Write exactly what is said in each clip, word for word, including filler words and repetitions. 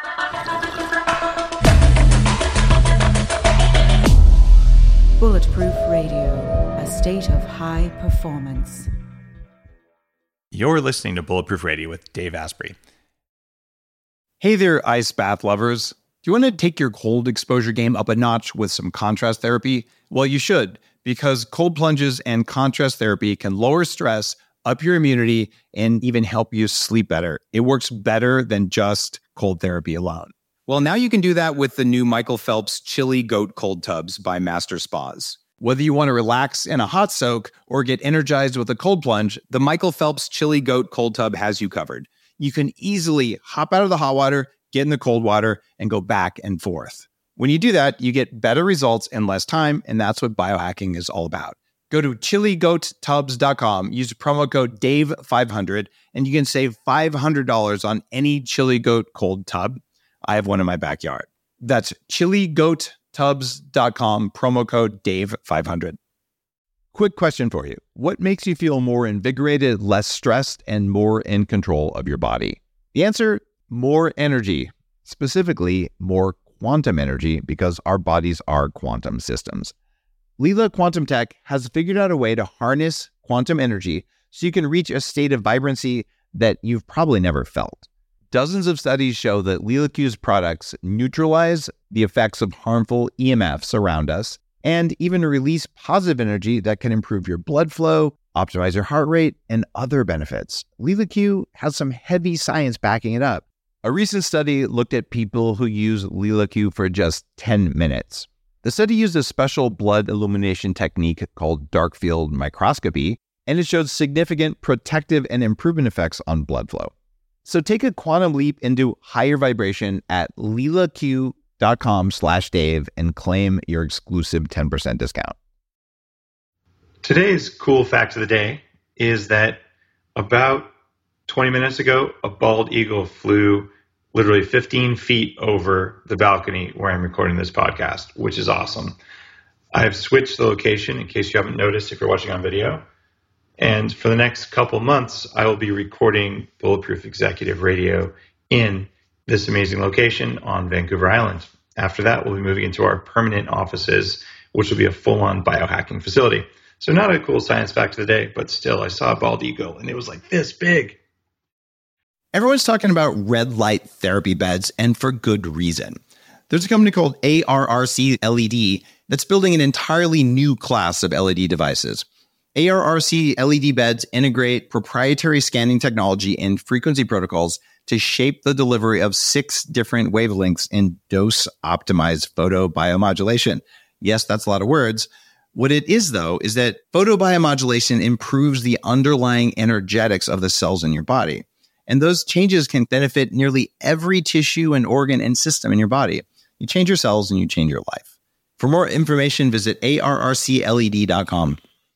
Bulletproof Radio, a state of high performance. You're listening to Bulletproof Radio with Dave Asprey. Hey there, ice bath lovers. Do you want to take your cold exposure game up a notch with some contrast therapy? Well, you should, because cold plunges and contrast therapy can lower stress, up your immunity, and even help you sleep better. It works better than just cold therapy alone. Well, now you can do that with the new Michael Phelps Chili Goat Cold Tubs by Master Spas. Whether you want to relax in a hot soak or get energized with a cold plunge, the Michael Phelps Chili Goat Cold Tub has you covered. You can easily hop out of the hot water, get in the cold water, and go back and forth. When you do that, you get better results in less time, and that's what biohacking is all about. Go to chili goat tubs dot com, use promo code Dave five hundred, and you can save five hundred dollars on any Chili Goat Cold Tub. I have one in my backyard. That's chili goat tubs dot com, promo code Dave five hundred. Quick question for you. What makes you feel more invigorated, less stressed, and more in control of your body? The answer, more energy. Specifically, more quantum energy, because our bodies are quantum systems. Lila Quantum Tech has figured out a way to harness quantum energy so you can reach a state of vibrancy that you've probably never felt. Dozens of studies show that LilaQ's products neutralize the effects of harmful E M Fs around us and even release positive energy that can improve your blood flow, optimize your heart rate, and other benefits. LilaQ has some heavy science backing it up. A recent study looked at people who use LilaQ for just ten minutes. The study used a special blood illumination technique called dark field microscopy, and it showed significant protective and improvement effects on blood flow. So take a quantum leap into higher vibration at lilaq dot com slash Dave and claim your exclusive ten percent discount. Today's cool fact of the day is that about twenty minutes ago, a bald eagle flew literally fifteen feet over the balcony where I'm recording this podcast, which is awesome. I've switched the location in case you haven't noticed if you're watching on video. And for the next couple months, I will be recording Bulletproof Executive Radio in this amazing location on Vancouver Island. After that, we'll be moving into our permanent offices, which will be a full-on biohacking facility. So not a cool science fact of the day, but still, I saw a bald eagle, and it was like this big. Everyone's talking about red light therapy beds, and for good reason. There's a company called A R R C L E D that's building an entirely new class of L E D devices. A R R C L E D beds integrate proprietary scanning technology and frequency protocols to shape the delivery of six different wavelengths in dose-optimized photobiomodulation. Yes, that's a lot of words. What it is, though, is that photobiomodulation improves the underlying energetics of the cells in your body. And those changes can benefit nearly every tissue and organ and system in your body. You change your cells and you change your life. For more information, visit A R R C L E D dot com.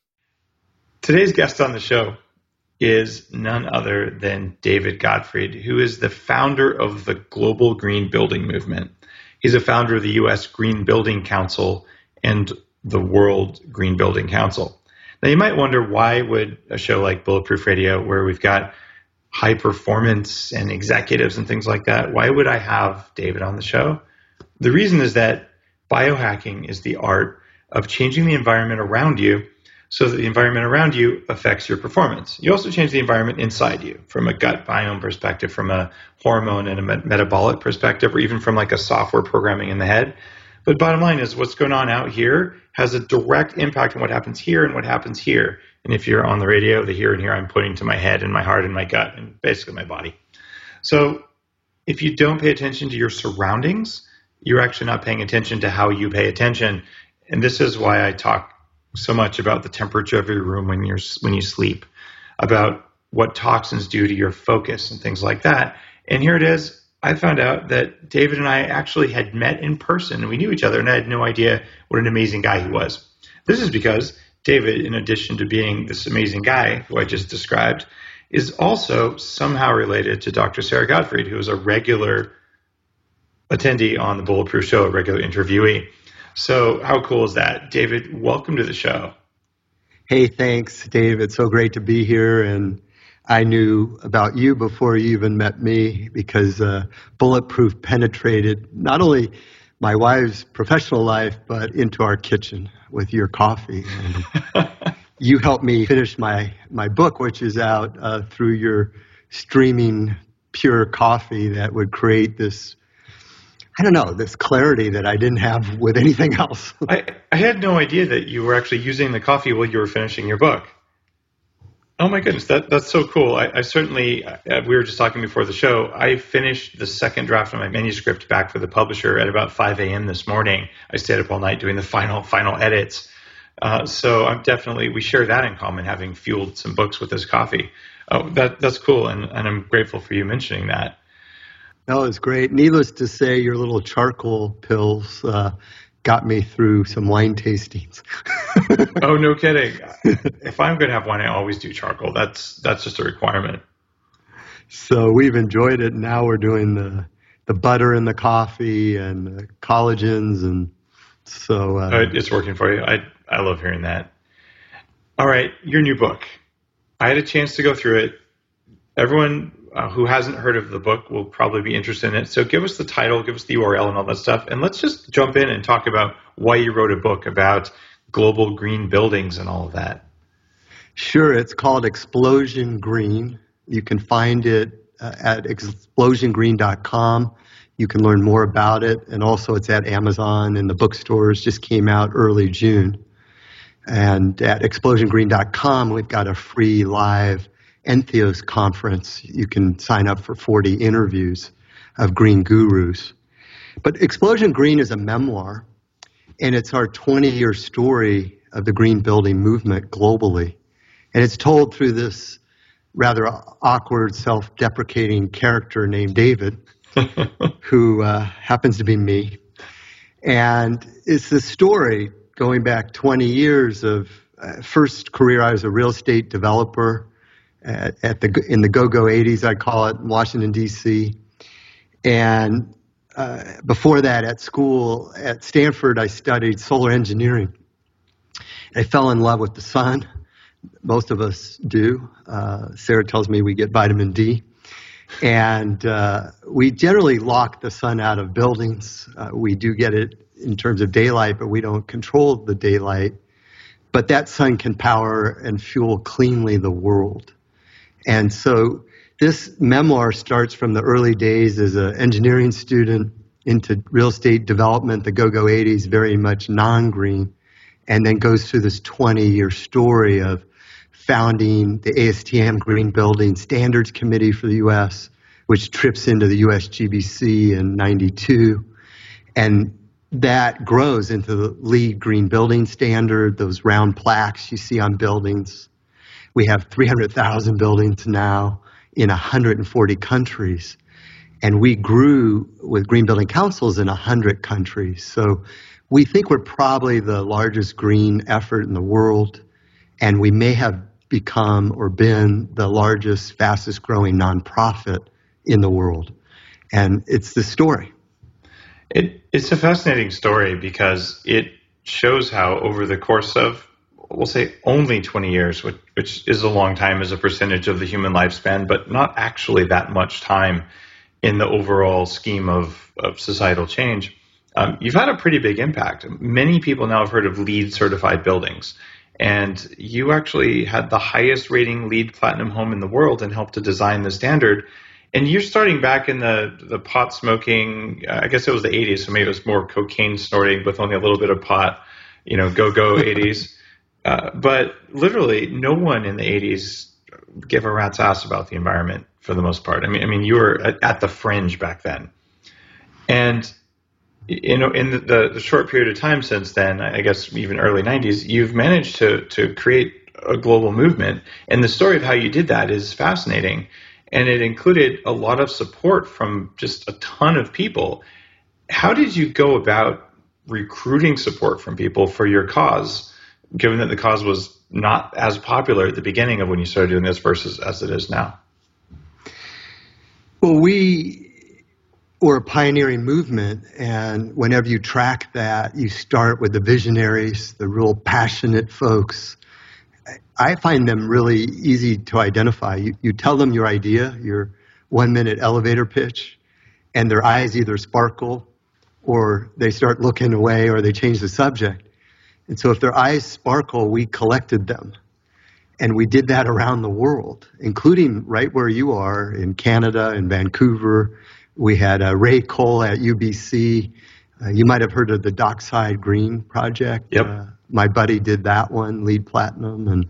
Today's guest on the show is none other than David Gottfried, who is the founder of the Global Green Building Movement. He's a founder of the U S Green Building Council and the World Green Building Council. Now, you might wonder, why would a show like Bulletproof Radio, where we've got high performance and executives and things like that, why would I have David on the show? The reason is that biohacking is the art of changing the environment around you so that the environment around you affects your performance. You also change the environment inside you from a gut biome perspective, from a hormone and a met- metabolic perspective, or even from like a software programming in the head. But bottom line is, what's going on out here has a direct impact on what happens here and what happens here. And if you're on the radio, the here and here I'm putting to my head and my heart and my gut and basically my body. So if you don't pay attention to your surroundings, you're actually not paying attention to how you pay attention. And this is why I talk so much about the temperature of your room when you're when you sleep, about what toxins do to your focus and things like that. And here it is. I found out that David and I actually had met in person, and we knew each other, and I had no idea what an amazing guy he was. This is because David, in addition to being this amazing guy who I just described, is also somehow related to Doctor Sarah Gottfried, who is a regular attendee on the Bulletproof Show, a regular interviewee. So how cool is that? David, welcome to the show. Hey, thanks, Dave. It's so great to be here. And I knew about you before you even met me because uh, Bulletproof penetrated not only my wife's professional life, but into our kitchen with your coffee. And you helped me finish my, my book, which is out uh, through your streaming pure coffee that would create this, I don't know, this clarity that I didn't have with anything else. I, I had no idea that you were actually using the coffee while you were finishing your book. Oh my goodness, that that's so cool. I, I certainly, uh, we were just talking before the show, I finished the second draft of my manuscript back for the publisher at about five a.m. this morning. I stayed up all night doing the final, final edits. Uh, so I'm definitely, we share that in common, having fueled some books with this coffee. Oh, that that's cool, and, and I'm grateful for you mentioning that. No, it's great. Needless to say, your little charcoal pills uh, got me through some wine tastings. Oh, no kidding. If I'm going to have wine, I always do charcoal. That's that's just a requirement. So we've enjoyed it. Now we're doing the the butter in the coffee and the collagens, and so uh, uh, it's working for you. I I love hearing that. All right, your new book. I had a chance to go through it. Everyone uh, who hasn't heard of the book will probably be interested in it. So give us the title, give us the U R L and all that stuff, and let's just jump in and talk about why you wrote a book about global green buildings and all of that. Sure. It's called Explosion Green. You can find it uh, at explosion green dot com. You can learn more about it. And also it's at Amazon and the bookstores. Just came out early June. And at explosion green dot com, we've got a free live Entheos conference. You can sign up for forty interviews of green gurus. But Explosion Green is a memoir, and it's our twenty-year story of the green building movement globally. And it's told through this rather awkward, self-deprecating character named David, who uh, happens to be me. And it's the story going back twenty years of uh, first career. I was a real estate developer at, at the in the go-go eighties, I call it, in Washington, D C. And uh, before that, at school at Stanford, I studied solar engineering. I fell in love with the sun. Most of us do. Uh, Sarah tells me we get vitamin D. And uh, we generally lock the sun out of buildings. Uh, we do get it in terms of daylight, but we don't control the daylight. But that sun can power and fuel cleanly the world. And so this memoir starts from the early days as an engineering student into real estate development, the go-go eighties, very much non-green, and then goes through this twenty-year story of founding the A S T M Green Building Standards Committee for the U S, which trips into the U S G B C in ninety-two. And that grows into the LEED Green Building Standard, those round plaques you see on buildings. We have three hundred thousand buildings now in one hundred forty countries. And we grew with green building councils in one hundred countries. So we think we're probably the largest green effort in the world. And we may have become or been the largest, fastest growing nonprofit in the world. And it's the story. It, it's a fascinating story because it shows how over the course of, we'll say, only twenty years, which, which is a long time as a percentage of the human lifespan, but not actually that much time in the overall scheme of, of societal change, um, you've had a pretty big impact. Many people now have heard of LEED certified buildings. And you actually had the highest rating LEED Platinum home in the world and helped to design the standard. And you're starting back in the, the pot smoking, uh, I guess it was the eighties, so maybe it was more cocaine snorting with only a little bit of pot, you know, go-go eighties. Uh, but literally no one in the eighties gave a rat's ass about the environment for the most part. I mean, I mean, you were at, at the fringe back then. And you know, in the, the short period of time since then, I guess even early nineties, you've managed to to create a global movement. And the story of how you did that is fascinating. And it included a lot of support from just a ton of people. How did you go about recruiting support from people for your cause, given that the cause was not as popular at the beginning of when you started doing this versus as it is now? Well, we were a pioneering movement, and whenever you track that, you start with the visionaries, the real passionate folks, I find them really easy to identify. You, you tell them your idea, your one-minute elevator pitch, and their eyes either sparkle or they start looking away or they change the subject. And so if their eyes sparkle, we collected them. And we did that around the world, including right where you are in Canada, in Vancouver. We had uh, Ray Cole at U B C. Uh, you might have heard of the Dockside Green Project. Yep. Uh, my buddy did that one, LEED Platinum. And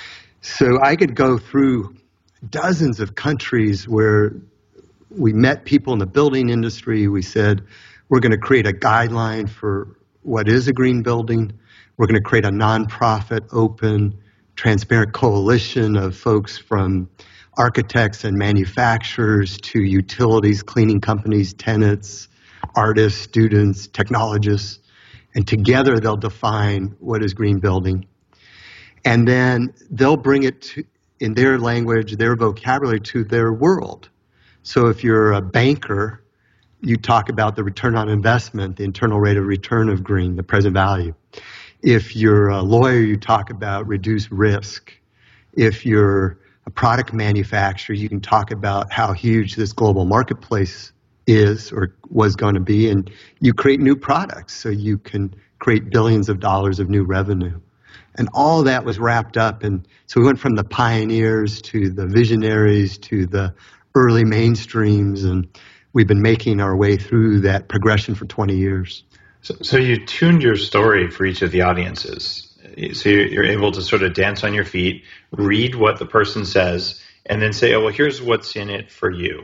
so I could go through dozens of countries where we met people in the building industry. We said, we're going to create a guideline for what is a green building. We're going to create a nonprofit, open, transparent coalition of folks from architects and manufacturers to utilities, cleaning companies, tenants, artists, students, technologists. And together they'll define what is green building. And then they'll bring it to, in their language, their vocabulary, to their world. So if you're a banker, you talk about the return on investment, the internal rate of return of green, the present value. If you're a lawyer, you talk about reduced risk. If you're a product manufacturer, you can talk about how huge this global marketplace is or was going to be, and you create new products so you can create billions of dollars of new revenue. And all that was wrapped up, and so we went from the pioneers to the visionaries to the early mainstreams, and we've been making our way through that progression for twenty years. So, so you tuned your story for each of the audiences. So you're, you're able to sort of dance on your feet, read what the person says, and then say, oh, well, here's what's in it for you.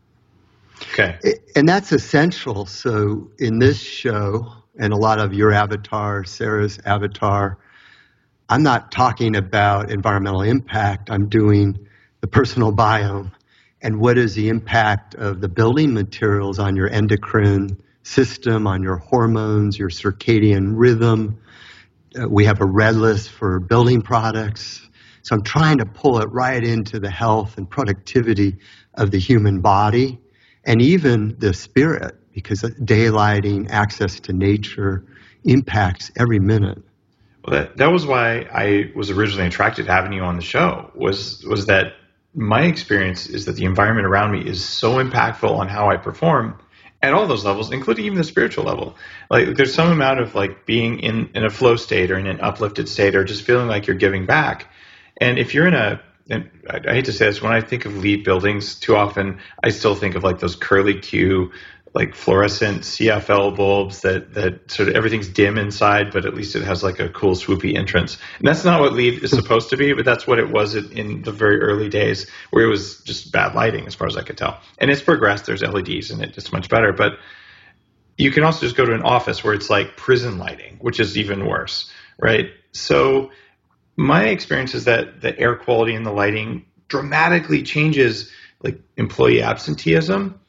Okay. And that's essential. So in this show, and a lot of your avatar, Sarah's avatar, I'm not talking about environmental impact. I'm doing the personal biome and what is the impact of the building materials on your endocrine system, on your hormones, your circadian rhythm. Uh, we have a red list for building products. So I'm trying to pull it right into the health and productivity of the human body and even the spirit, because daylighting, access to nature impacts every minute. Well, that, that was why I was originally attracted to having you on the show, was was that my experience is that the environment around me is so impactful on how I perform at all those levels, including even the spiritual level. Like there's some amount of like being in, in a flow state or in an uplifted state or just feeling like you're giving back. And if you're in a, and I, I hate to say this, when I think of LEED buildings, too often I still think of like those curly Q, like fluorescent C F L bulbs that, that sort of everything's dim inside, but at least it has like a cool swoopy entrance. And that's not what LEED is supposed to be, but that's what it was in the very early days where it was just bad lighting as far as I could tell. And it's progressed. There's L E Ds and it's much better. But you can also just go to an office where it's like prison lighting, which is even worse, right? So my experience is that the air quality and the lighting dramatically changes like employee absenteeism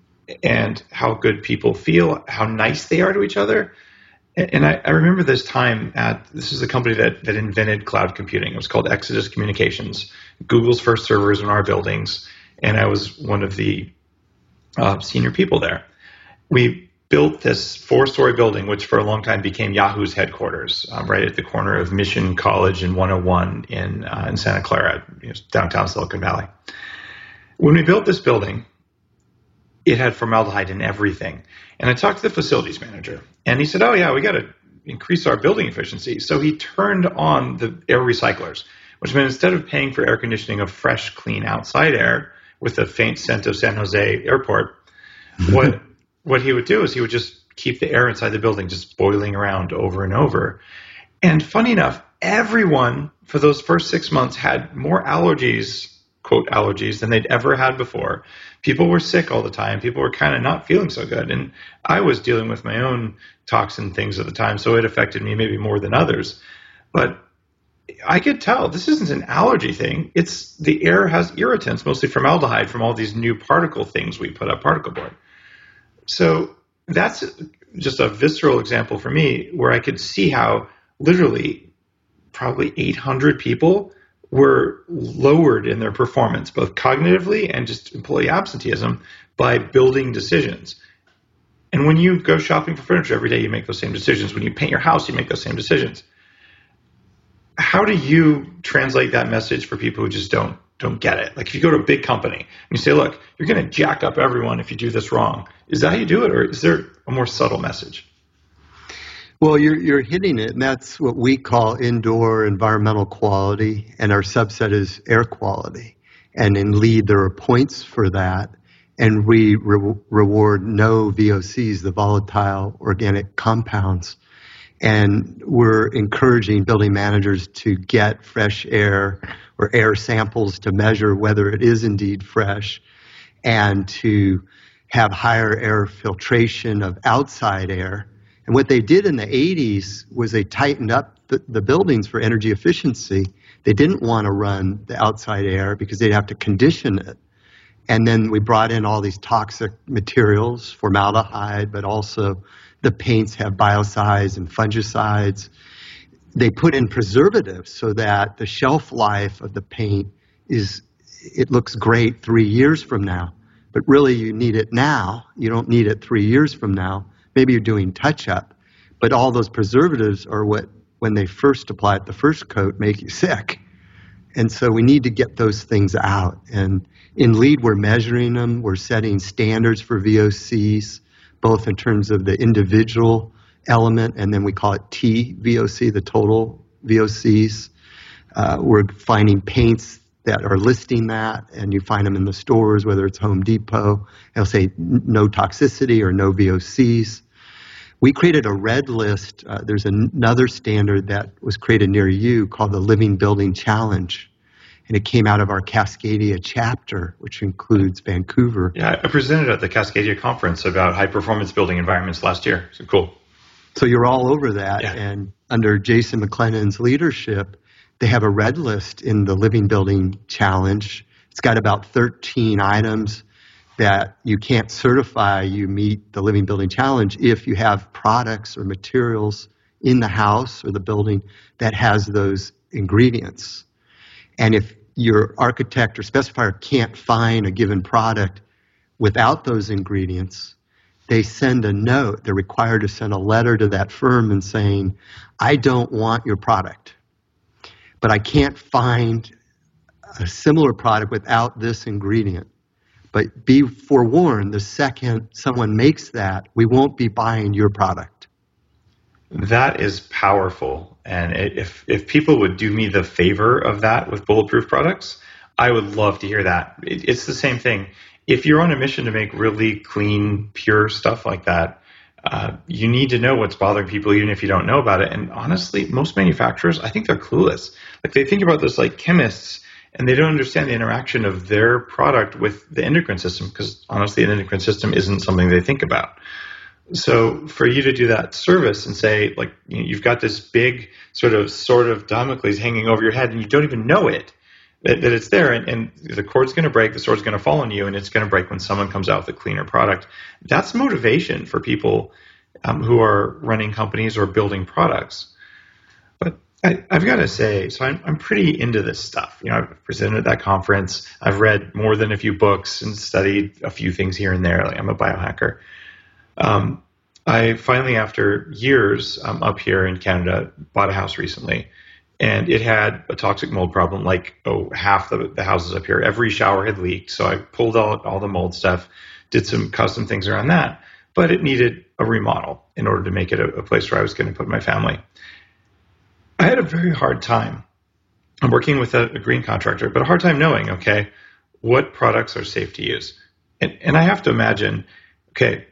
and how good people feel, how nice they are to each other. And I, I remember this time at, this is a company that, that invented cloud computing. It was called Exodus Communications, Google's first servers in our buildings. And I was one of the uh, senior people there. We built this four-story building, which for a long time became Yahoo's headquarters, um, right at the corner of Mission College and one oh one in, uh, in Santa Clara, you know, downtown Silicon Valley. When we built this building, it had formaldehyde in everything. And I talked to the facilities manager, and he said, oh, yeah, we got to increase our building efficiency. So he turned on the air recyclers, which meant instead of paying for air conditioning of fresh, clean outside air with the faint scent of San Jose airport, what what he would do is he would just keep the air inside the building just boiling around over and over. And funny enough, everyone for those first six months had more allergies, quote allergies, than they'd ever had before. People were sick all the time. People were kind of not feeling so good. And I was dealing with my own toxin things at the time, so it affected me maybe more than others. But I could tell this isn't an allergy thing. It's the air has irritants, mostly formaldehyde from all these new particle things we put up, particle board. So that's just a visceral example for me where I could see how literally probably eight hundred people were lowered in their performance, both cognitively and just employee absenteeism, by building decisions. And when you go shopping for furniture every day, you make those same decisions. When you paint your house, you make those same decisions. how do you translate that message for people who just don't don't get it? Like if you go to a big company and you say, look, you're going to jack up everyone if you do this wrong. Is that how you do it, or is there a more subtle message? Well, you're you're hitting it, and that's what we call indoor environmental quality, and our subset is air quality. And in LEED, there are points for that, and we re- reward no V O Cs, the volatile organic compounds. And we're encouraging building managers to get fresh air or air samples to measure whether it is indeed fresh, and to have higher air filtration of outside air. And what they did in the eighties was they tightened up the, the buildings for energy efficiency. They didn't want to run the outside air because they'd have to condition it. And then we brought in all these toxic materials, formaldehyde, but also the paints have biocides and fungicides. They put in preservatives so that the shelf life of the paint is, it looks great three years from now. But really you need it now. You don't need it three years from now. Maybe you're doing touch-up, but all those preservatives are what, when they first apply it, the first coat, make you sick. And so we need to get those things out. And in LEED, we're measuring them. We're setting standards for V O Cs, both in terms of the individual element, and then we call it T V O C, the total V O Cs. Uh, we're finding paints that are listing that, and you find them in the stores, whether it's Home Depot. They'll say no toxicity or no V O Cs. We created a red list. Uh, there's another standard that was created near you called the Living Building Challenge. And it came out of our Cascadia chapter, which includes Vancouver. Yeah, I presented at the Cascadia conference about high-performance building environments last year. So cool. So you're all over that. Yeah. And under Jason McLennan's leadership, they have a red list in the Living Building Challenge. It's got about thirteen items that you can't certify you meet the Living Building Challenge if you have products or materials in the house or the building that has those ingredients. And if your architect or specifier can't find a given product without those ingredients, they send a note. They're required to send a letter to that firm and saying, I don't want your product, but I can't find a similar product without this ingredient. But be forewarned, the second someone makes that, we won't be buying your product. That is powerful. And if if people would do me the favor of that with bulletproof products, I would love to hear that. It's the same thing. If you're on a mission to make really clean, pure stuff like that, uh, you need to know what's bothering people, even if you don't know about it. And honestly, most manufacturers, I think they're clueless. Like they think about this like chemists, and they don't understand the interaction of their product with the endocrine system, because honestly, an endocrine system isn't something they think about. So for you to do that service and say, like, you know, you've got this big sort of sword of Damocles hanging over your head and you don't even know it, that, that it's there, and, and the cord's going to break, the sword's going to fall on you, and it's going to break when someone comes out with a cleaner product. That's motivation for people um, who are running companies or building products. But I, I've got to say, so I'm, I'm pretty into this stuff. You know, I've presented at that conference. I've read more than a few books and studied a few things here and there. Like I'm a biohacker. Um, I finally, after years um, up here in Canada, bought a house recently, and it had a toxic mold problem. Like, oh, half the, the houses up here, every shower had leaked. So I pulled out all the mold stuff, did some custom things around that, but it needed a remodel in order to make it a, a place where I was going to put my family. I had a very hard time. I'm working with a, a green contractor, but a hard time knowing, okay, what products are safe to use. And, and I have to imagine, okay,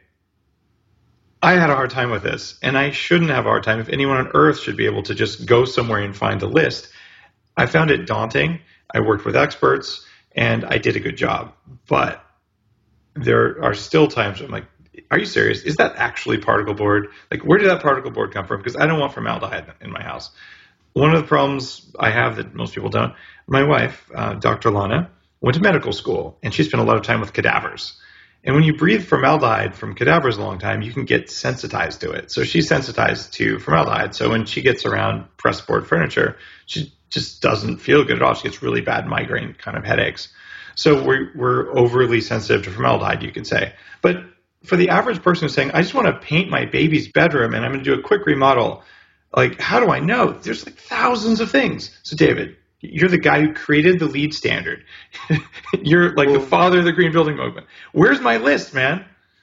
I had a hard time with this, and I shouldn't have a hard time. If anyone on earth should be able to just go somewhere and find a list. I found it daunting. I worked with experts, and I did a good job. But there are still times where I'm like, are you serious? Is that actually particle board? Like, where did that particle board come from? Because I don't want formaldehyde in my house. One of the problems I have that most people don't, my wife, uh, Doctor Lana, went to medical school, and she spent a lot of time with cadavers. And when you breathe formaldehyde from cadavers a long time, you can get sensitized to it. So she's sensitized to formaldehyde. So when she gets around pressboard furniture, she just doesn't feel good at all. She gets really bad migraine kind of headaches. So we're, we're overly sensitive to formaldehyde, you could say. But for the average person who's saying, I just want to paint my baby's bedroom and I'm going to do a quick remodel, Like, how do I know? There's like thousands of things. So, David, you're the guy who created the LEED standard. You're like well, the father of the green building movement. Where's my list, man?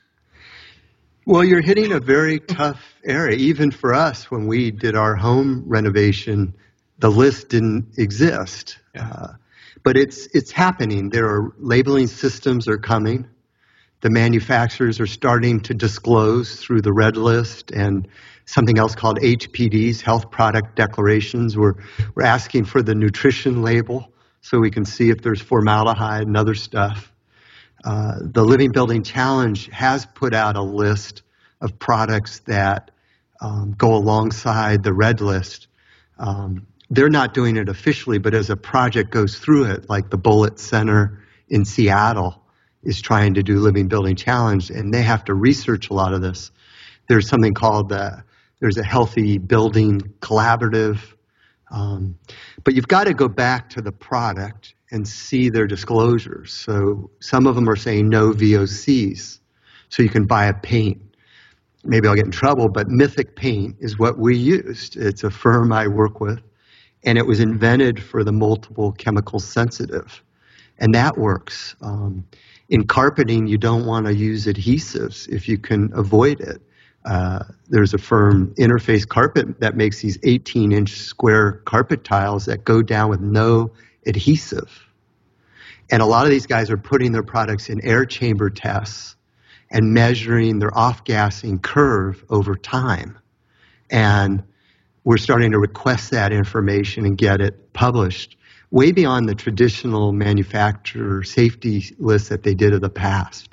Well, you're hitting a very tough area. Even for us, when we did our home renovation, the list didn't exist. Yeah. Uh, but it's it's happening. There are labeling systems are coming. The manufacturers are starting to disclose through the red list and something else called H P Ds, Health Product Declarations. We're, we're asking for the nutrition label so we can see if there's formaldehyde and other stuff. Uh, the Living Building Challenge has put out a list of products that um, go alongside the red list. Um, they're not doing it officially, but as a project goes through it, like the Bullitt Center in Seattle is trying to do Living Building Challenge, and they have to research a lot of this. There's something called, uh, there's a Healthy Building Collaborative, um, but you've got to go back to the product and see their disclosures. So some of them are saying no V O Cs, so you can buy a paint. Maybe I'll get in trouble, but Mythic Paint is what we used. It's a firm I work with, and it was invented for the multiple chemical sensitive, and that works. Um, in carpeting, you don't want to use adhesives if you can avoid it. Uh, there's a firm, Interface Carpet, that makes these eighteen inch square carpet tiles that go down with no adhesive. And a lot of these guys are putting their products in air chamber tests and measuring their off-gassing curve over time. And we're starting to request that information and get it published way beyond the traditional manufacturer safety list that they did in the past.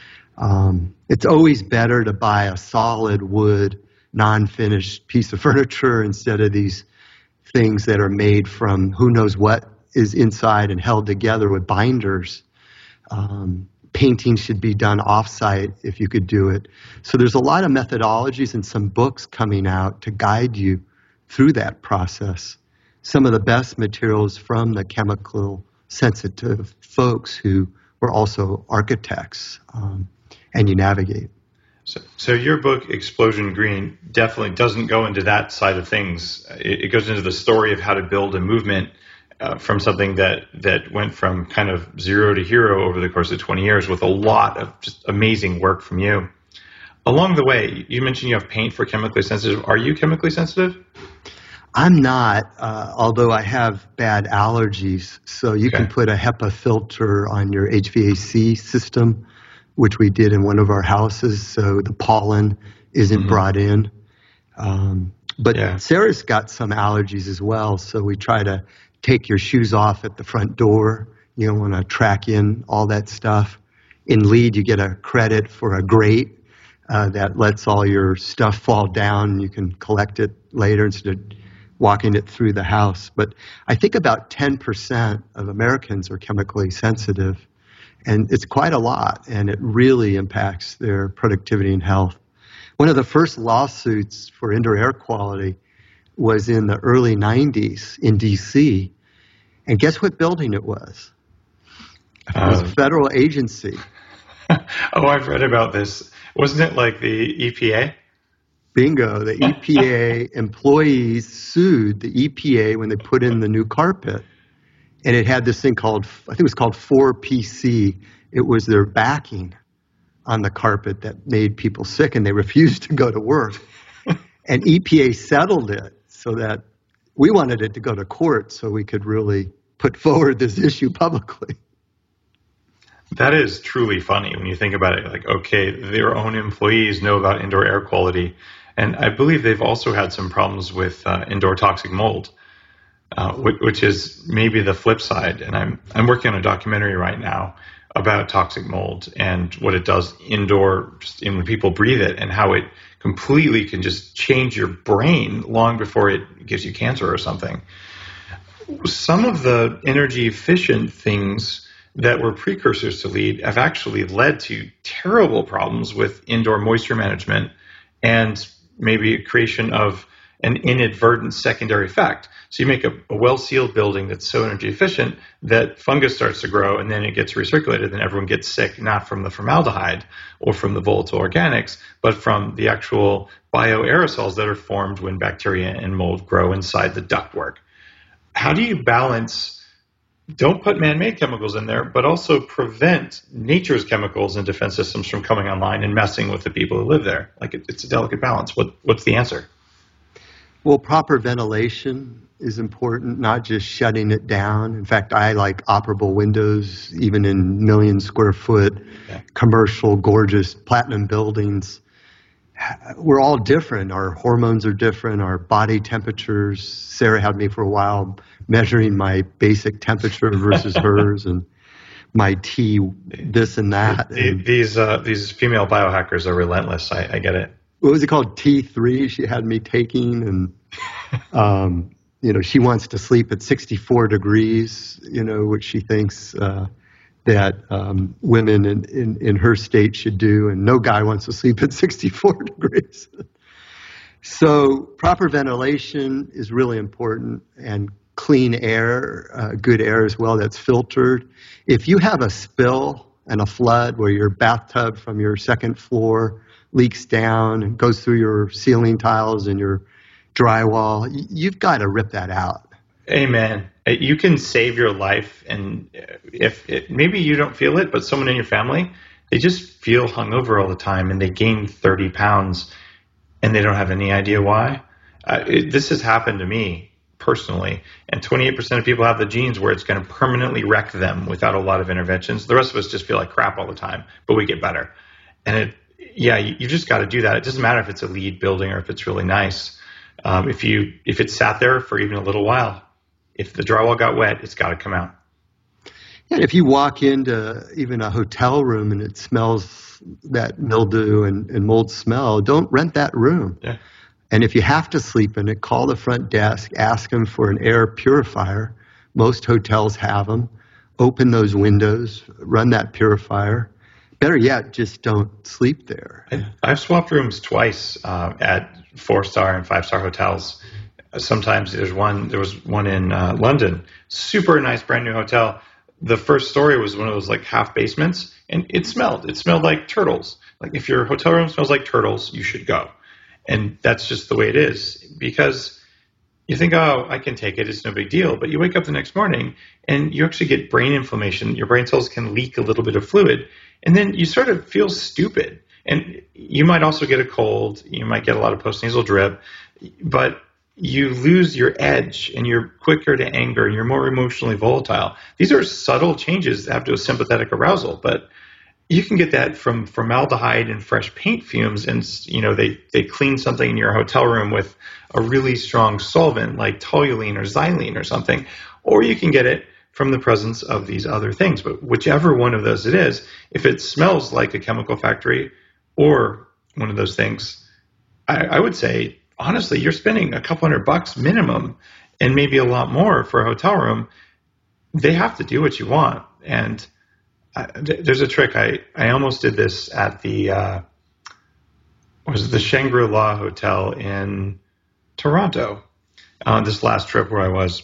Um, it's always better to buy a solid wood, non-finished piece of furniture instead of these things that are made from who knows what is inside and held together with binders. Um, painting should be done off-site if you could do it. So there's a lot of methodologies and some books coming out to guide you through that process. Some of the best materials from the chemical sensitive folks who were also architects, um, and you navigate. So, so your book, Explosion Green, definitely doesn't go into that side of things. It, it goes into the story of how to build a movement uh, from something that, that went from kind of zero to hero over the course of twenty years with a lot of just amazing work from you. Along the way, you mentioned you have paint for chemically sensitive. Are you chemically sensitive? I'm not, uh, although I have bad allergies. So you okay. can put a HEPA filter on your H V A C system, which we did in one of our houses, so the pollen isn't mm-hmm. brought in. Um, but yeah. Sarah's got some allergies as well, so we try to take your shoes off at the front door. You don't want to track in all that stuff. In LEED, you get a credit for a grate uh, that lets all your stuff fall down. You can collect it later instead of walking it through the house. But I think about ten percent of Americans are chemically sensitive, and it's quite a lot, and it really impacts their productivity and health. One of the first lawsuits for indoor air quality was in the early nineties in D C, and guess what building it was? It was um, a federal agency. Oh, I've read about this. Wasn't it like the E P A? Bingo. The E P A employees sued the E P A when they put in the new carpet. And it had this thing called, I think it was called four P C. It was their backing on the carpet that made people sick, and they refused to go to work. And E P A settled it so that we wanted it to go to court so we could really put forward this issue publicly. That is truly funny when you think about it. Like, okay, their own employees know about indoor air quality. And I believe they've also had some problems with uh, indoor toxic mold, uh, which, which is maybe the flip side. And I'm I'm working on a documentary right now about toxic mold and what it does indoor, just in when people breathe it, and how it completely can just change your brain long before it gives you cancer or something. Some of the energy efficient things that were precursors to LEED have actually led to terrible problems with indoor moisture management and maybe creation of an inadvertent secondary effect. So you make a, a well-sealed building that's so energy efficient that fungus starts to grow and then it gets recirculated and everyone gets sick, not from the formaldehyde or from the volatile organics, but from the actual bioaerosols that are formed when bacteria and mold grow inside the ductwork. How do you balance, don't put man-made chemicals in there, but also prevent nature's chemicals and defense systems from coming online and messing with the people who live there? Like it, it's a delicate balance. What, what's the answer? Well, proper ventilation is important, not just shutting it down. In fact, I like operable windows, even in million square foot, okay. commercial, gorgeous, platinum buildings. We're all different. Our hormones are different. Our body temperatures. Sarah had me for a while measuring my basic temperature versus hers, and my T this and that. The, and these uh, these female biohackers are relentless. I, I get it. What was it called? T three. She had me taking, and um, you know, she wants to sleep at sixty-four degrees. You know, which she thinks. Uh, that um, women in, in, in her state should do, and no guy wants to sleep at sixty-four degrees. So proper ventilation is really important, and clean air, uh, good air as well that's filtered. If you have a spill and a flood where your bathtub from your second floor leaks down and goes through your ceiling tiles and your drywall, you've got to rip that out. Amen. You can save your life, and if it, maybe you don't feel it, but someone in your family, they just feel hungover all the time, and they gain thirty pounds, and they don't have any idea why. Uh, it, this has happened to me personally, and twenty-eight percent of people have the genes where it's going to permanently wreck them without a lot of interventions. The rest of us just feel like crap all the time, but we get better. And it, yeah, you, you just got to do that. It doesn't matter if it's a LEED building or if it's really nice. Um, if you if it sat there for even a little while, if the drywall got wet, it's got to come out. And if you walk into even a hotel room and it smells that mildew and, and mold smell, don't rent that room. Yeah. And if you have to sleep in it, call the front desk, ask them for an air purifier. Most hotels have them. Open those windows, run that purifier. Better yet, just don't sleep there. I, I've swapped rooms twice uh, at four-star and five-star hotels. Sometimes there's one, there was one in uh, London, super nice brand new hotel. The first story was one of those like half basements, and it smelled, it smelled like turtles. Like if your hotel room smells like turtles, you should go. And that's just the way it is, because you think, oh, I can take it, it's no big deal. But you wake up the next morning and you actually get brain inflammation. Your brain cells can leak a little bit of fluid, and then you sort of feel stupid. And you might also get a cold, you might get a lot of postnasal drip, but you lose your edge and you're quicker to anger and you're more emotionally volatile. These are subtle changes after a sympathetic arousal, but you can get that from formaldehyde and fresh paint fumes. And, you know, they, they clean something in your hotel room with a really strong solvent like toluene or xylene or something, or you can get it from the presence of these other things. But whichever one of those it is, if it smells like a chemical factory or one of those things, I, I would say, honestly, you're spending a couple hundred bucks minimum and maybe a lot more for a hotel room. They have to do what you want. And I, there's a trick. I, I almost did this at the, uh, was it the Shangri-La Hotel in Toronto, on uh, this last trip where I was.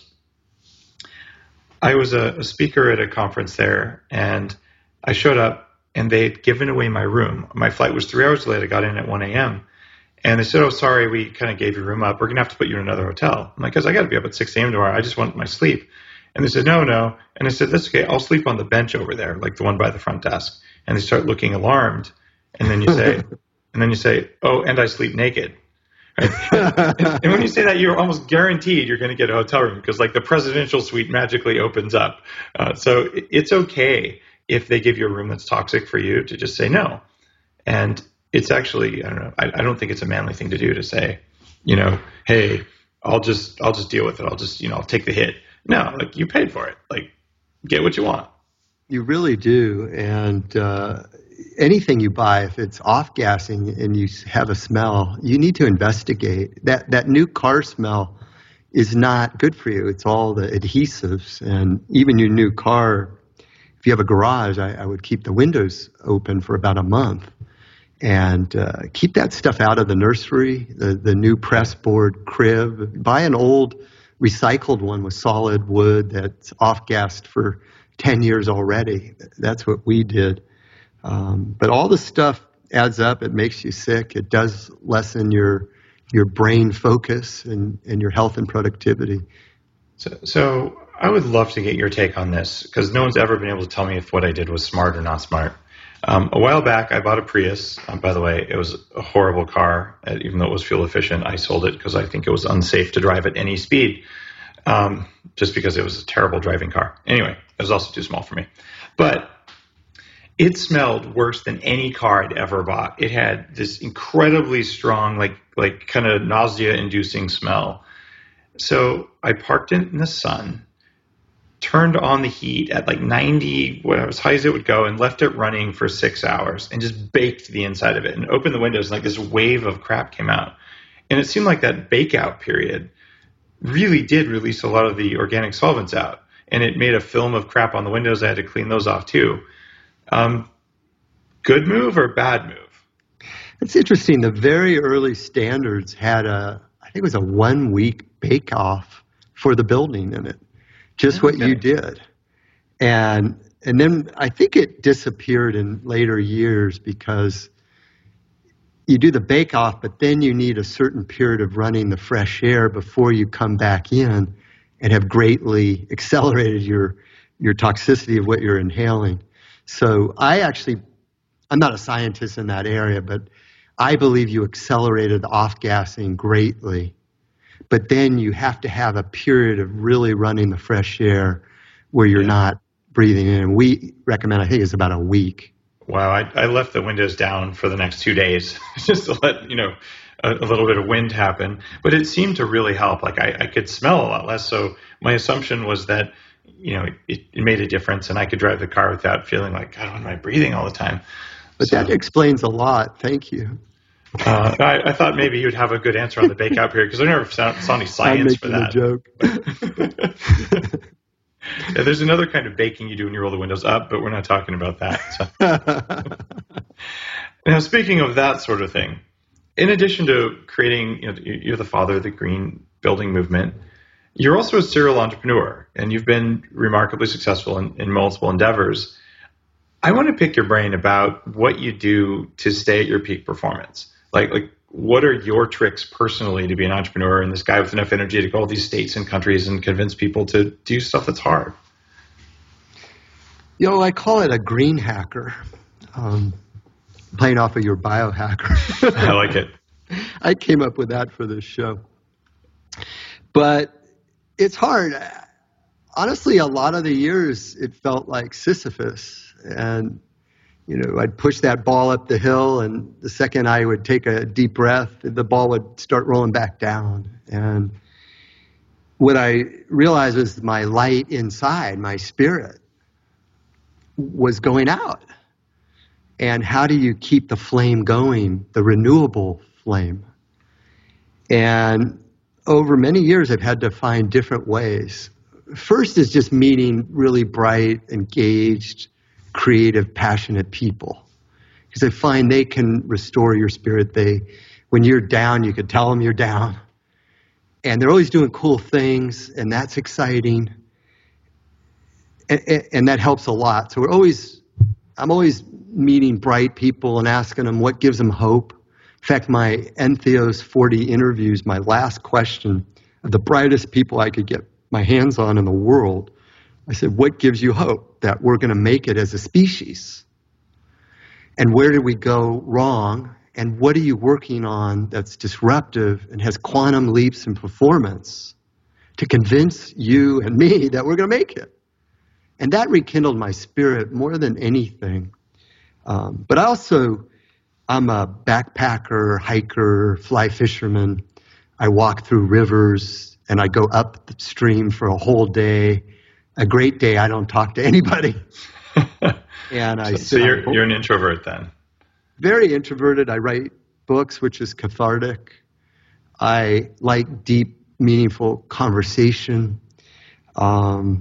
I was a, a speaker at a conference there, and I showed up, and they'd given away my room. My flight was three hours late. I got in at one a.m., and they said, oh, sorry, we kind of gave your room up. We're going to have to put you in another hotel. I'm like, guys, I got to be up at six a.m. tomorrow. I just want my sleep. And they said, no, no. And I said, that's okay. I'll sleep on the bench over there, like the one by the front desk. And they start looking alarmed. And then you say, and then you say, oh, and I sleep naked. Right? and, and when you say that, you're almost guaranteed you're going to get a hotel room, because like the presidential suite magically opens up. Uh, so it, it's okay if they give you a room that's toxic for you to just say no. And it's actually, I don't know, I, I don't think it's a manly thing to do, to say, you know, hey, I'll just, I'll just deal with it. I'll just, you know, I'll take the hit. No, like you paid for it. Like, get what you want. You really do. And uh, anything you buy, if it's off-gassing and you have a smell, you need to investigate. That that new car smell is not good for you. It's all the adhesives. And even your new car, if you have a garage, I, I would keep the windows open for about a month. And uh, keep that stuff out of the nursery, the, the new press board crib. Buy an old recycled one with solid wood that's off-gassed for ten years already. That's what we did. Um, but all the stuff adds up. It makes you sick. It does lessen your your brain focus and, and your health and productivity. So, so I would love to get your take on this, because no one's ever been able to tell me if what I did was smart or not smart. Um, a while back, I bought a Prius. Um, by the way, it was a horrible car. Uh, even though it was fuel efficient, I sold it because I think it was unsafe to drive at any speed, um, just because it was a terrible driving car. Anyway, it was also too small for me. But it smelled worse than any car I'd ever bought. It had this incredibly strong, like like kind of nausea-inducing smell. So I parked it in the sun, turned on the heat at like ninety, whatever, as high as it would go, and left it running for six hours and just baked the inside of it and opened the windows, and like this wave of crap came out. And it seemed like that bake-out period really did release a lot of the organic solvents out. And it made a film of crap on the windows. I had to clean those off too. Um, good move or bad move? It's interesting. The very early standards had a, I think it was a one week bake off for the building in it. Just what Okay. you did. And, and then I think it disappeared in later years because you do the bake off, but then you need a certain period of running the fresh air before you come back in and have greatly accelerated your, your toxicity of what you're inhaling. So I actually, I'm not a scientist in that area, but I believe you accelerated off-gassing greatly. But then you have to have a period of really running the fresh air where you're Yeah. not breathing in. And we recommend, I think it's about a week. Wow, I, I left the windows down for the next two days just to let, you know, a, a little bit of wind happen. But it seemed to really help. Like I, I could smell a lot less. So my assumption was that, you know, it, it made a difference and I could drive the car without feeling like, God, what am I breathing all the time? But So, that explains a lot. Thank you. uh, I, I thought maybe you'd have a good answer on the bake out period because I never saw, saw any I'm science for making that. a joke. Yeah, there's another kind of baking you do when you roll the windows up, but we're not talking about that. So. Now, speaking of that sort of thing, in addition to creating, you know, you're the father of the green building movement, you're also a serial entrepreneur, and you've been remarkably successful in, in multiple endeavors. I want to pick your brain about what you do to stay at your peak performance. Like, like, what are your tricks personally to be an entrepreneur and this guy with enough energy to go all these states and countries and convince people to do stuff that's hard? You know, I call it a green hacker, um, playing off of your biohacker. I like it. I came up with that for this show. But it's hard. Honestly, a lot of the years it felt like Sisyphus. And, you know, I'd push that ball up the hill, and the second I would take a deep breath, the ball would start rolling back down. And what I realized was my light inside, my spirit, was going out. And how do you keep the flame going, the renewable flame? And over many years, I've had to find different ways. First is just meeting really bright, engaged, creative, passionate people. Because I find they can restore your spirit. They, when you're down, you can tell them you're down. And they're always doing cool things, and that's exciting. And, and that helps a lot. So we're always, I'm always meeting bright people and asking them what gives them hope. In fact, my Entheos forty interviews, my last question of the brightest people I could get my hands on in the world, I said, what gives you hope that we're going to make it as a species? And where did we go wrong? And what are you working on that's disruptive and has quantum leaps in performance to convince you and me that we're going to make it? And that rekindled my spirit more than anything. Um, but I also, I'm a backpacker, hiker, fly fisherman. I walk through rivers and I go upstream for a whole day. A great day, I don't talk to anybody. And I so so you're, you're an introvert then? Very introverted. I write books, which is cathartic. I like deep, meaningful conversation. Um,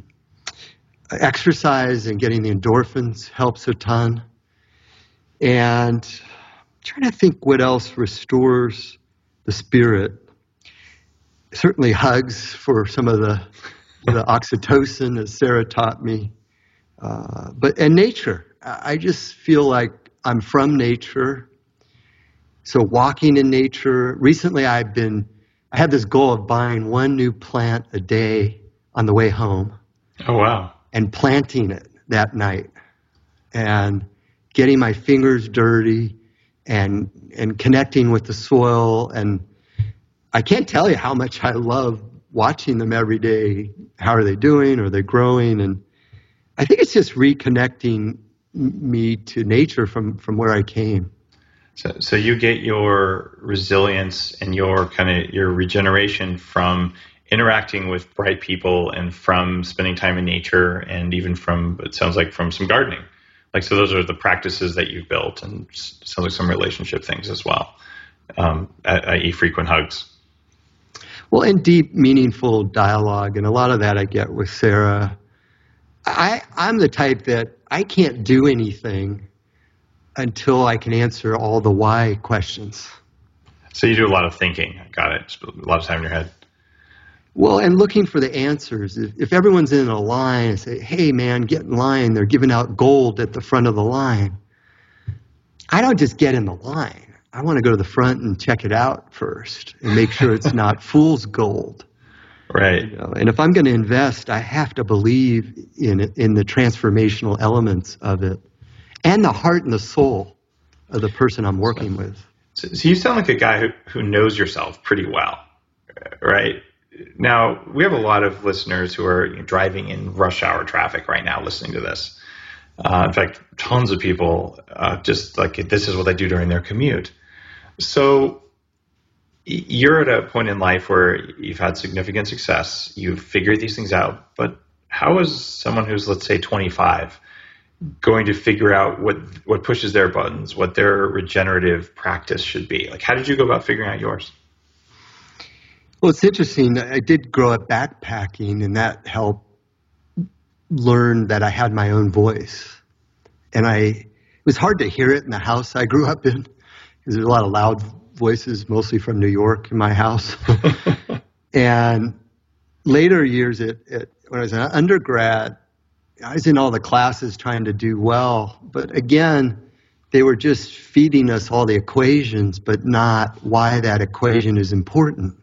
exercise and getting the endorphins helps a ton. And trying to think what else restores the spirit. Certainly hugs for some of the the oxytocin, as Sarah taught me. Uh, but and nature. I just feel like I'm from nature. So walking in nature. Recently I've been, I had this goal of buying one new plant a day on the way home. Oh, wow. And planting it that night. And getting my fingers dirty and and connecting with the soil. And I can't tell you how much I love watching them every day. How are they doing? Are they growing? And I think it's just reconnecting me to nature from, from where I came. So, so you get your resilience and your kind of your regeneration from interacting with bright people and from spending time in nature and even from, it sounds like, from some gardening. Like, so those are the practices that you've built, and sounds like some relationship things as well, um, that is frequent hugs. Well, and deep, meaningful dialogue, and a lot of that I get with Sarah. I, I'm the type that I can't do anything until I can answer all the why questions. So you do a lot of thinking. Got it. Just a lot of time in your head. Well, and looking for the answers. If, if everyone's in a line and say, hey, man, get in line. They're giving out gold at the front of the line. I don't just get in the line. I want to go to the front and check it out first and make sure it's not fool's gold. Right. You know, and if I'm going to invest, I have to believe in it, in the transformational elements of it and the heart and the soul of the person I'm working with. So, so you sound like a guy who, who knows yourself pretty well, right? Now, we have a lot of listeners who are you know, driving in rush hour traffic right now listening to this. Uh, in fact, tons of people uh, just like this is what they do during their commute. So you're at a point in life where you've had significant success. You've figured these things out. But how is someone who's, let's say, twenty-five going to figure out what what pushes their buttons, what their regenerative practice should be? Like, how did you go about figuring out yours? Well, it's interesting. I did grow up backpacking, and that helped learn that I had my own voice. And I, it was hard to hear it in the house I grew up in, because there's a lot of loud voices, mostly from New York, in my house. And later years, at, at, when I was an undergrad, I was in all the classes trying to do well. But again, they were just feeding us all the equations, but not why that equation is important.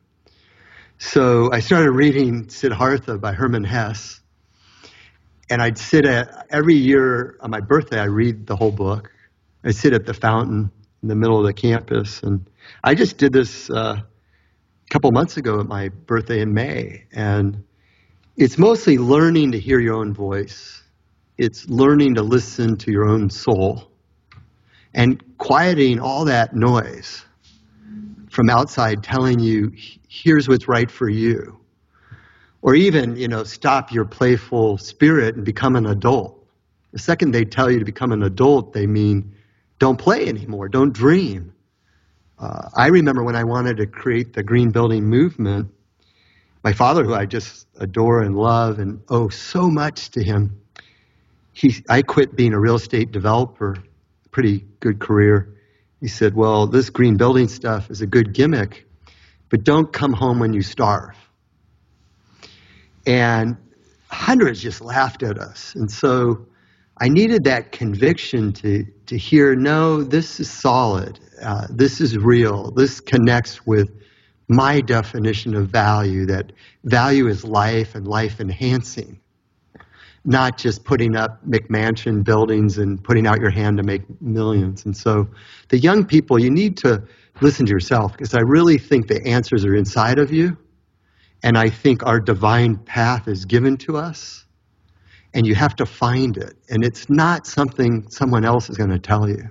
So I started reading Siddhartha by Hermann Hesse. And I'd sit at, every year on my birthday, I read the whole book. I'd sit at the fountain in the middle of the campus. And I just did this uh, a couple months ago at my birthday in May. And it's mostly learning to hear your own voice. It's learning to listen to your own soul and quieting all that noise from outside telling you, here's what's right for you. Or even, you know, stop your playful spirit and become an adult. The second they tell you to become an adult, they mean don't play anymore, don't dream. Uh, I remember when I wanted to create the green building movement, my father, who I just adore and love and owe so much to him, he, I quit being a real estate developer, pretty good career. He said, well, this green building stuff is a good gimmick, but don't come home when you starve. And hundreds just laughed at us. And so I needed that conviction to, to hear, no, this is solid. Uh, this is real. This connects with my definition of value, that value is life and life enhancing, not just putting up McMansion buildings and putting out your hand to make millions. And so the young people, you need to listen to yourself, because I really think the answers are inside of you. And I think our divine path is given to us, and you have to find it. And it's not something someone else is going to tell you.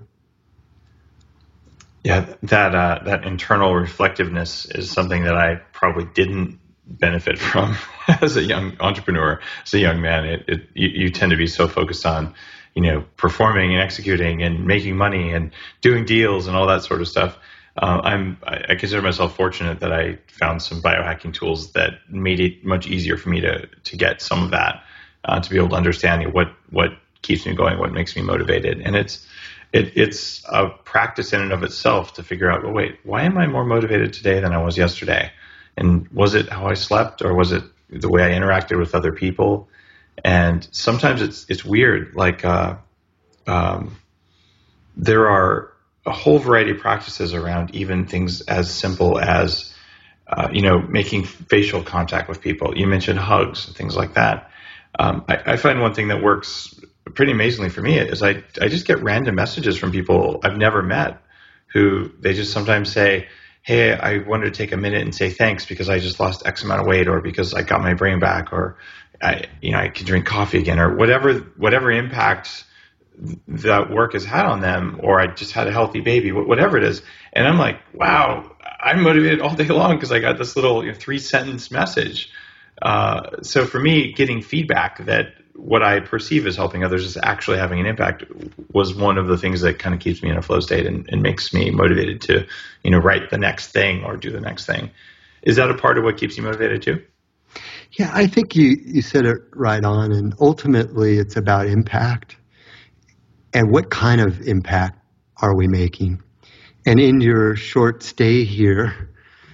Yeah, that uh, that internal reflectiveness is something that I probably didn't benefit from as a young entrepreneur, as a young man. It, it you, you tend to be so focused on, you know, performing and executing and making money and doing deals and all that sort of stuff. Uh, I'm, I consider myself fortunate that I found some biohacking tools that made it much easier for me to to get some of that, uh, to be able to understand what what keeps me going, what makes me motivated. And it's it, it's a practice in and of itself to figure out, well, wait, why am I more motivated today than I was yesterday? And was it how I slept, or was it the way I interacted with other people? And sometimes it's it's weird. Like uh, um, there are a whole variety of practices around even things as simple as uh, you know making facial contact with people. You mentioned hugs and things like that. Um, I, I find one thing that works pretty amazingly for me is I I just get random messages from people I've never met who they just sometimes say, hey, I wanted to take a minute and say thanks because I just lost X amount of weight, or because I got my brain back, or I, you know, I can drink coffee again, or whatever, whatever impact that work has had on them, or I just had a healthy baby, whatever it is. And I'm like, wow, I'm motivated all day long because I got this little you know, three sentence message. Uh, so for me, getting feedback that what I perceive as helping others is actually having an impact was one of the things that kind of keeps me in a flow state and, and makes me motivated to, you know, write the next thing or do the next thing. Is that a part of what keeps you motivated too? Yeah, I think you, you said it right on. And ultimately, it's about impact. And what kind of impact are we making? And in your short stay here,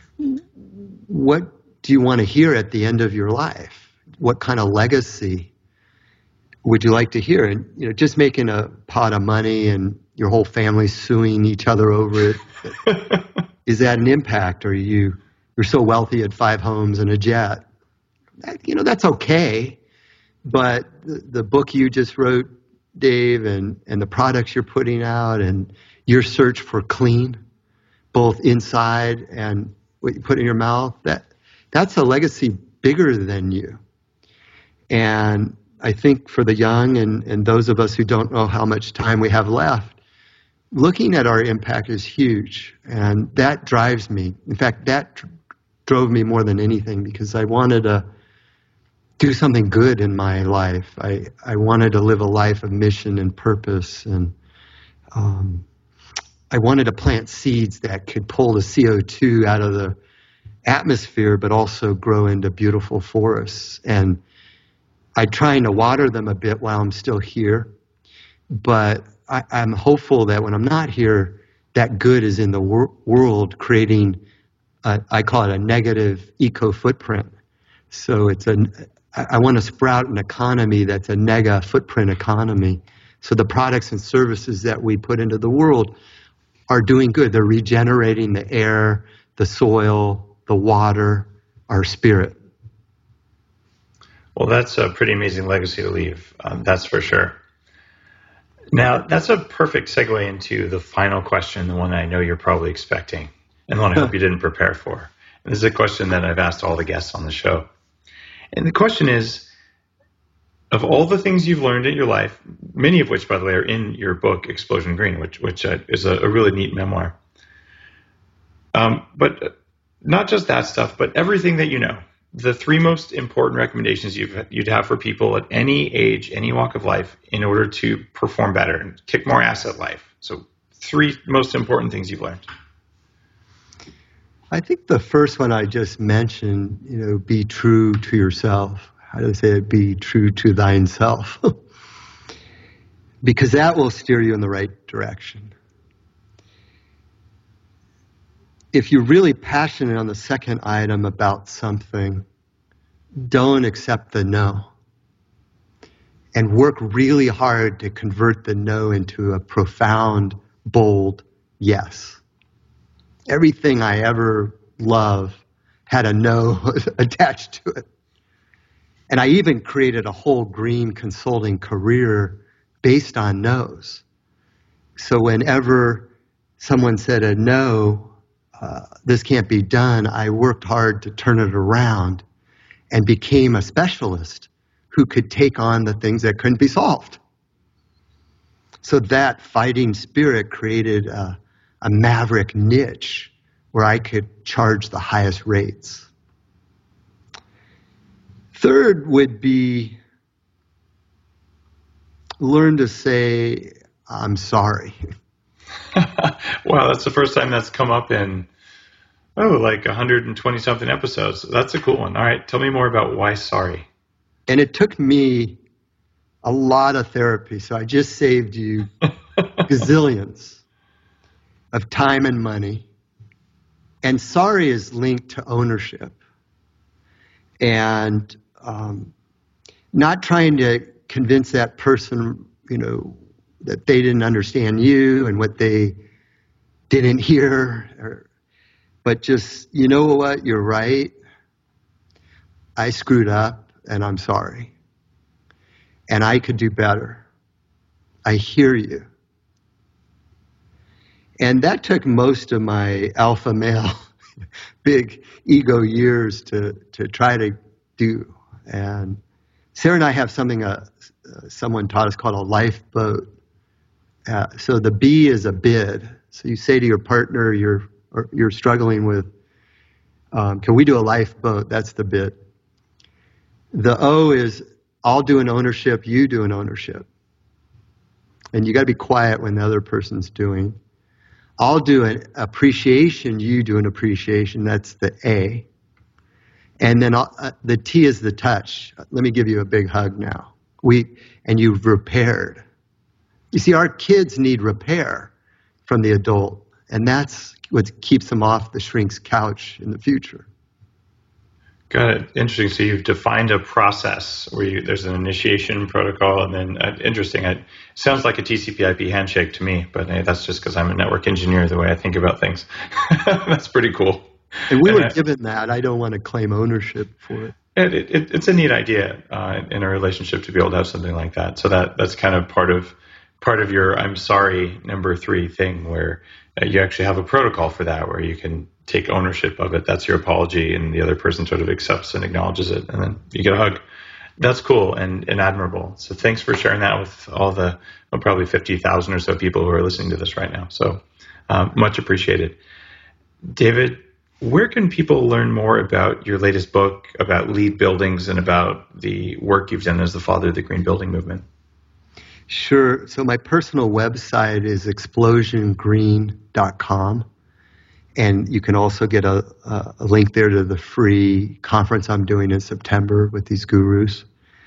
what do you want to hear at the end of your life? What kind of legacy would you like to hear? And you know, just making a pot of money and your whole family suing each other over it, is that an impact? Or you you're so wealthy at five homes and a jet? That, you know, that's okay. But the, the book you just wrote, Dave, and and the products you're putting out, and your search for clean, both inside and what you put in your mouth, that that's a legacy bigger than you. And I think for the young and, and those of us who don't know how much time we have left, looking at our impact is huge. And that drives me. In fact, that tr- drove me more than anything, because I wanted to do something good in my life. I, I wanted to live a life of mission and purpose. And um, I wanted to plant seeds that could pull the C O two out of the atmosphere, but also grow into beautiful forests. And I'm trying to water them a bit while I'm still here, but I, I'm hopeful that when I'm not here, that good is in the wor- world creating, a, I call it a negative eco footprint. So it's a, I, I want to sprout an economy that's a nega footprint economy. So the products and services that we put into the world are doing good. They're regenerating the air, the soil, the water, our spirit. Well, that's a pretty amazing legacy to leave. Um, that's for sure. Now, that's a perfect segue into the final question, the one I know you're probably expecting, and the one I hope you didn't prepare for. And this is a question that I've asked all the guests on the show. And the question is, of all the things you've learned in your life, many of which, by the way, are in your book, Explosion Green, which, which uh, is a, a really neat memoir. Um, but not just that stuff, but everything that you know. The three most important recommendations you've, you'd have for people at any age, any walk of life, in order to perform better and kick more ass at life. So three most important things you've learned. I think the first one I just mentioned, you know, be true to yourself. How do I say it? Be true to thine self. Because that will steer you in the right direction. If you're really passionate on the second item about something, don't accept the no. And work really hard to convert the no into a profound, bold yes. Everything I ever loved had a no attached to it. And I even created a whole green consulting career based on no's. So whenever someone said a no, Uh, this can't be done, I worked hard to turn it around and became a specialist who could take on the things that couldn't be solved. So that fighting spirit created a, a maverick niche where I could charge the highest rates. Third would be learn to say, I'm sorry. Wow, that's the first time that's come up in, oh, like one hundred twenty something episodes. That's a cool one. All right, tell me more about why sorry. And it took me a lot of therapy, so I just saved you gazillions of time and money. And sorry is linked to ownership. And um, not trying to convince that person, you know, that they didn't understand you and what they didn't hear, or, but just, you know what, you're right. I screwed up and I'm sorry. And I could do better. I hear you. And that took most of my alpha male, big ego years to, to try to do. And Sarah and I have something uh, someone taught us called a lifeboat. Uh, so the B is a bid. So you say to your partner, you're, or you're struggling with, um, can we do a lifeboat? That's the bid. The O is, I'll do an ownership, you do an ownership. And you got to be quiet when the other person's doing. I'll do an appreciation, you do an appreciation. That's the A. And then I'll, uh, the T is the touch. Let me give you a big hug now. We and you've repaired. You see, our kids need repair from the adult, and that's what keeps them off the shrink's couch in the future. Got it. Interesting. So you've defined a process where you, there's an initiation protocol, and then uh, interesting. It sounds like a T C P I P handshake to me, but hey, that's just because I'm a network engineer, the way I think about things. That's pretty cool. And we and were I, given that. I don't want to claim ownership for it. It, it, it's a neat idea uh, in a relationship to be able to have something like that. So that that's kind of part of part of your I'm sorry number three thing, where uh, you actually have a protocol for that, where you can take ownership of it. That's your apology, and the other person sort of accepts and acknowledges it, and then you get a hug. That's cool and, and admirable. So thanks for sharing that with all the well, probably fifty thousand or so people who are listening to this right now. So um, much appreciated. David, where can people learn more about your latest book, about LEED buildings, and about the work you've done as the father of the green building movement? Sure. So my personal website is explosion green dot com. And you can also get a, a link there to the free conference I'm doing in September with these gurus.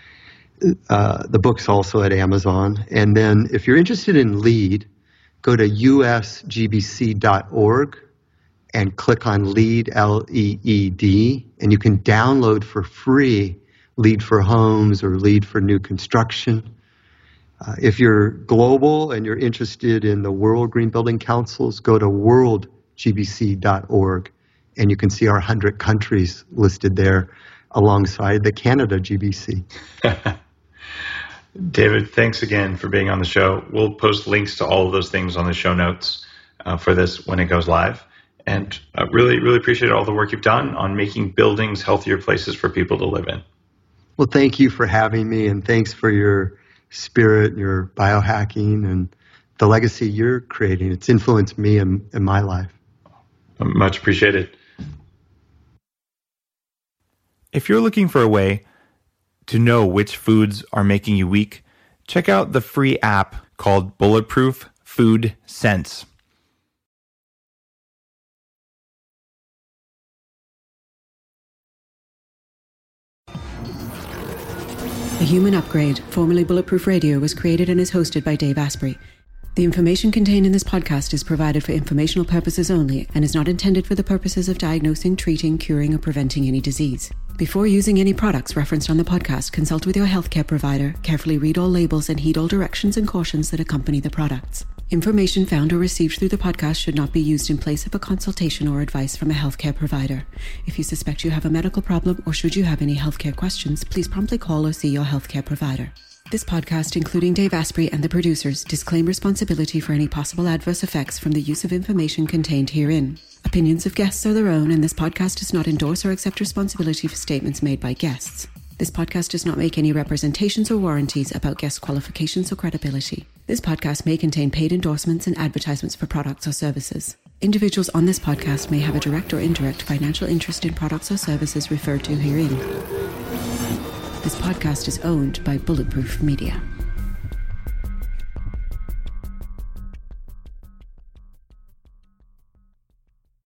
Uh, the book's also at Amazon. And then if you're interested in LEED, go to U S G B C dot org and click on LEED, L E E D, and you can download for free LEED for homes or LEED for new construction. Uh, if you're global and you're interested in the World Green Building Councils, go to world G B C dot org, and you can see our one hundred countries listed there alongside the Canada G B C. David, thanks again for being on the show. We'll post links to all of those things on the show notes uh, for this when it goes live. And I really, really appreciate all the work you've done on making buildings healthier places for people to live in. Well, thank you for having me, and thanks for your spirit, your biohacking, and the legacy you're creating. It's influenced me in, in my life. Much appreciated. If you're looking for a way to know which foods are making you weak, check out the free app called Bulletproof Food Sense. The Human Upgrade, formerly Bulletproof Radio, was created and is hosted by Dave Asprey. The information contained in this podcast is provided for informational purposes only and is not intended for the purposes of diagnosing, treating, curing, or preventing any disease. Before using any products referenced on the podcast, consult with your healthcare provider, carefully read all labels, and heed all directions and cautions that accompany the products. Information found or received through the podcast should not be used in place of a consultation or advice from a healthcare provider. If you suspect you have a medical problem or should you have any healthcare questions, please promptly call or see your healthcare provider. This podcast, including Dave Asprey and the producers, disclaim responsibility for any possible adverse effects from the use of information contained herein. Opinions of guests are their own, and this podcast does not endorse or accept responsibility for statements made by guests. This podcast does not make any representations or warranties about guest qualifications or credibility. This podcast may contain paid endorsements and advertisements for products or services. Individuals on this podcast may have a direct or indirect financial interest in products or services referred to herein. This podcast is owned by Bulletproof Media.